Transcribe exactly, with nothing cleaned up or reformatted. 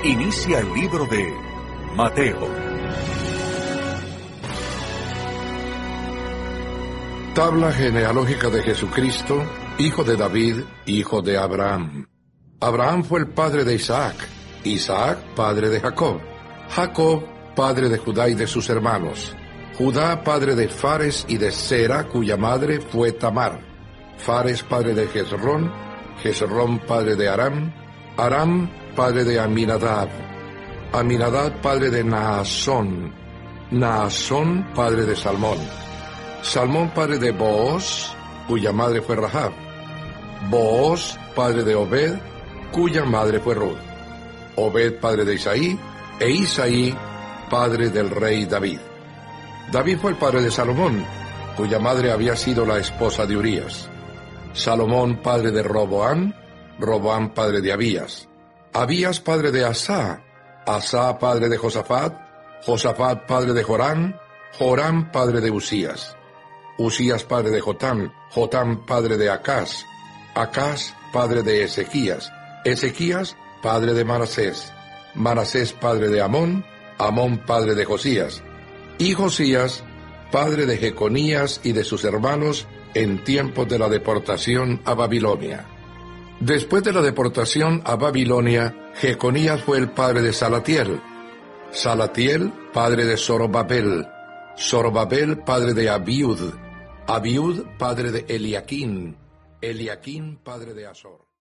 Inicia el libro de Mateo. Tabla genealógica de Jesucristo, hijo de David, hijo de Abraham. Abraham fue el padre de Isaac, Isaac padre de Jacob, Jacob padre de Judá y de sus hermanos, Judá padre de Fares y de Sera, cuya madre fue Tamar, Fares padre de Jezrón, Jezrón padre de Aram, Aram padre de Aminadab, Aminadab padre de Naasón, Naasón padre de Salmón, Salmón padre de Booz, cuya madre fue Rahab, Booz padre de Obed, cuya madre fue Ruth, Obed padre de Isaí, e Isaí padre del rey David. David fue el padre de Salomón, cuya madre había sido la esposa de Urías. Salomón padre de Roboam, Roboam padre de Abías, Abías padre de Asá, Asá padre de Josafat, Josafat padre de Joram, Joram padre de Usías, Usías padre de Jotam, Jotam padre de Acaz, Acaz padre de Ezequías, Ezequías padre de Manasés, Manasés padre de Amón, Amón padre de Josías, y Josías padre de Jeconías y de sus hermanos en tiempos de la deportación a Babilonia. Después de la deportación a Babilonia, Jeconías fue el padre de Salatiel, Salatiel padre de Zorobabel, Zorobabel padre de Abiud, Abiud padre de Eliaquín, Eliaquín padre de Azor.